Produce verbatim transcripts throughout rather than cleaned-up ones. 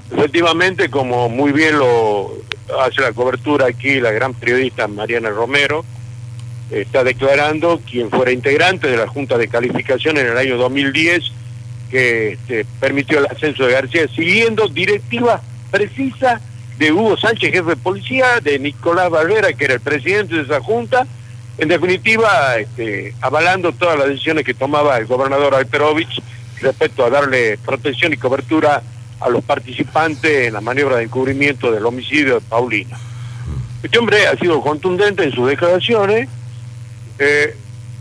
Efectivamente, como muy bien lo hace la cobertura aquí la gran periodista Mariana Romero, está declarando quien fuera integrante de la Junta de Calificación en el año dos mil diez, que este, permitió el ascenso de García, siguiendo directivas precisas de Hugo Sánchez, jefe de policía, de Nicolás Valvera, que era el presidente de esa junta, en definitiva, este, avalando todas las decisiones que tomaba el gobernador Alperovich respecto a darle protección y cobertura a los participantes en la maniobra de encubrimiento del homicidio de Paulina. Este hombre ha sido contundente en sus declaraciones, eh,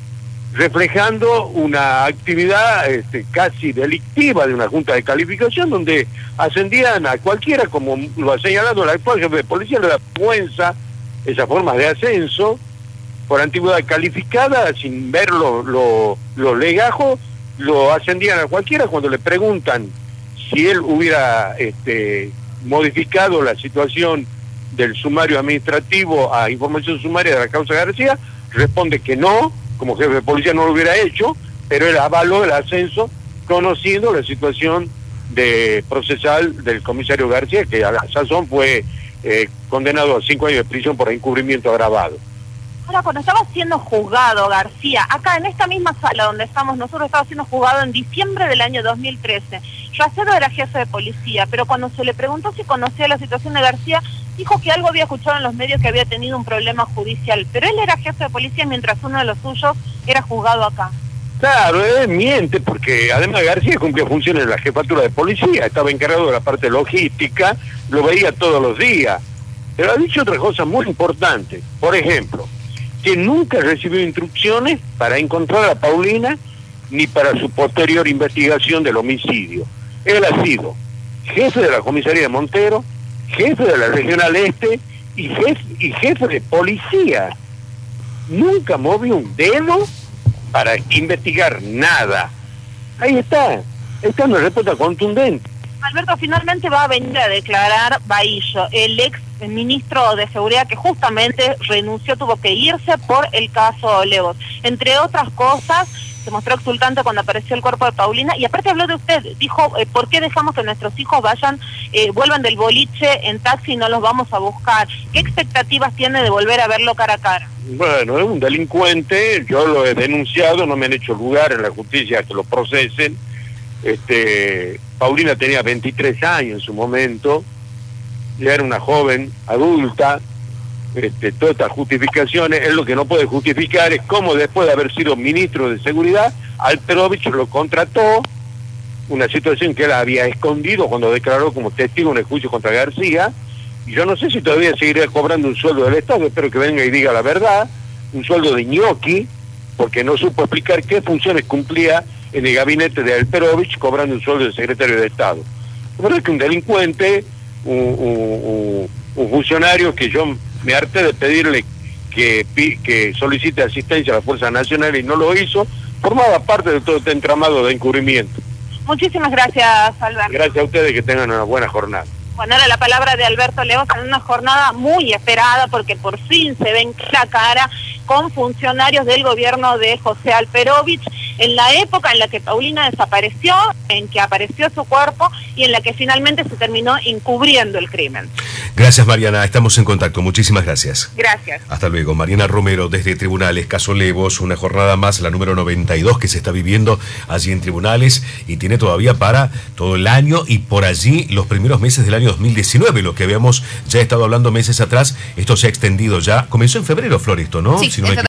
reflejando una actividad este, casi delictiva de una junta de calificación donde ascendían a cualquiera, como lo ha señalado el actual jefe de policía, le da vergüenza esas formas de ascenso por antigüedad calificada, sin ver los lo, lo legajos, lo ascendían a cualquiera. Cuando le preguntan si él hubiera este, modificado la situación del sumario administrativo a información sumaria de la causa García, responde que no, como jefe de policía no lo hubiera hecho, pero él avaló el ascenso conociendo la situación de procesal del comisario García, que a la sazón fue eh, condenado a cinco años de prisión por encubrimiento agravado. Ahora, cuando estaba siendo juzgado García, acá en esta misma sala donde estamos nosotros, estaba siendo juzgado en diciembre del año dos mil trece. Racero era jefe de policía, pero cuando se le preguntó si conocía la situación de García, dijo que algo había escuchado en los medios que había tenido un problema judicial, pero él era jefe de policía mientras uno de los suyos era juzgado acá. Claro, él miente, porque además García cumplía funciones en la jefatura de policía, estaba encargado de la parte logística, lo veía todos los días. Pero ha dicho otra cosa muy importante, por ejemplo, que nunca recibió instrucciones para encontrar a Paulina ni para su posterior investigación del homicidio. Él ha sido jefe de la comisaría de Montero, jefe de la Regional Este y jefe, y jefe de policía. Nunca movió un dedo para investigar nada. Ahí está, esta es una respuesta contundente. Alberto, finalmente va a venir a declarar Bahillo, el ex ministro de Seguridad que justamente renunció, tuvo que irse por el caso Levos. Entre otras cosas, se mostró exultante cuando apareció el cuerpo de Paulina y aparte habló de usted, dijo, eh, ¿por qué dejamos que nuestros hijos vayan, eh, vuelvan del boliche en taxi y no los vamos a buscar? ¿Qué expectativas tiene de volver a verlo cara a cara? Bueno, es un delincuente, yo lo he denunciado, no me han hecho lugar en la justicia que lo procesen. Este, Paulina tenía veintitrés años en su momento, ya era una joven adulta. Este, todas estas justificaciones, él lo que no puede justificar es cómo después de haber sido ministro de Seguridad, Alperovich lo contrató, una situación que él había escondido cuando declaró como testigo en el juicio contra García, y yo no sé si todavía seguiría cobrando un sueldo del Estado, espero que venga y diga la verdad, un sueldo de ñoqui, porque no supo explicar qué funciones cumplía en el gabinete de Alperovich cobrando un sueldo de secretario de Estado. La verdad es que un delincuente, un, un, un funcionario que yo me harté de pedirle que, que solicite asistencia a la Fuerza Nacional y no lo hizo, formaba parte de todo este entramado de encubrimiento. Muchísimas gracias, Alberto. Gracias a ustedes, que tengan una buena jornada. Bueno, era la palabra de Alberto Levos en una jornada muy esperada porque por fin se ven cara a cara con funcionarios del gobierno de José Alperovich en la época en la que Paulina desapareció, en que apareció su cuerpo y en la que finalmente se terminó encubriendo el crimen. Gracias, Mariana, estamos en contacto, muchísimas gracias. Gracias. Hasta luego. Mariana Romero desde Tribunales, caso Levos, una jornada más, la número noventa y dos que se está viviendo allí en Tribunales y tiene todavía para todo el año y por allí los primeros meses del año dos mil diecinueve, lo que habíamos ya estado hablando meses atrás, esto se ha extendido ya, comenzó en febrero, Flor, esto, ¿no? Sí, si no me